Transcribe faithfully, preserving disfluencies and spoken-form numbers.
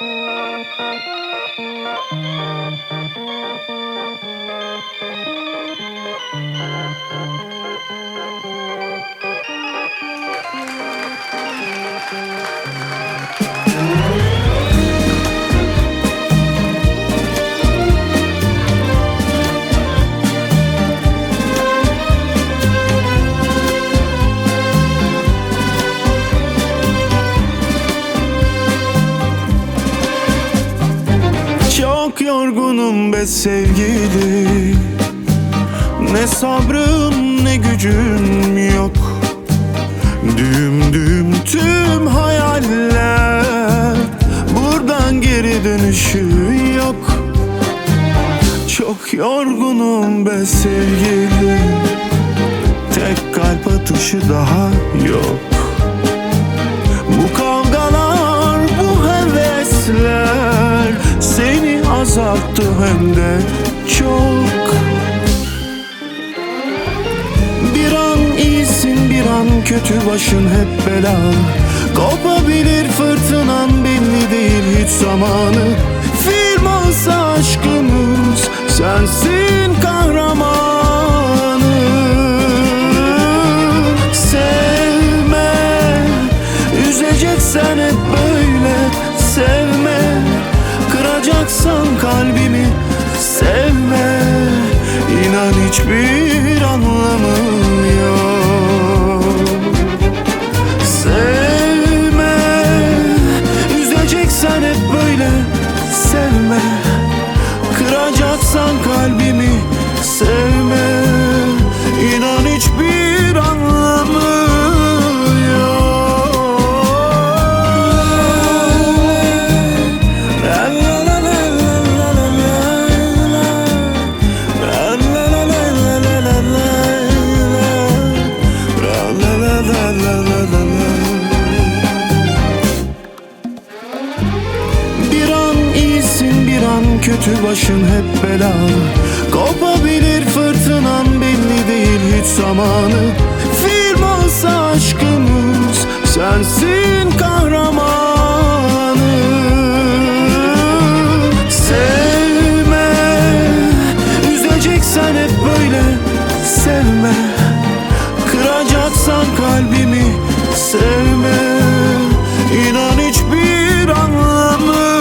Çok yorgunum be sevgili, ne sabrım ne gücüm yok. Düğüm düğüm tüm hayaller, buradan geri dönüşü yok. Çok yorgunum be sevgili, tek kalp atışı daha yok. Bu kavgalar, bu hevesler seni azalttı hem de çok. Bir an iyisin, bir an kötü, başın hep bela. Kopabilir fırtınan, belli değil hiç zamanı. Film olsa aşkımız, sensin kahramanı. Sevme, üzeceksen hep böyle sevme. Kıracaksan kalbimi sevme. İnan hiçbir anlamı yok. Sevme, üzeceksen hep böyle sevme. Kıracaksan kalbimi sevme. İnan hiçbir anlamı kötü, başın hep bela. Kopabilir fırtınan, belli değil hiç zamanı. Film olsa aşkımız, sensin kahramanı. Sevme, üzeceksen hep böyle sevme. Kıracaksan kalbimi sevme. İnan hiçbir anlamı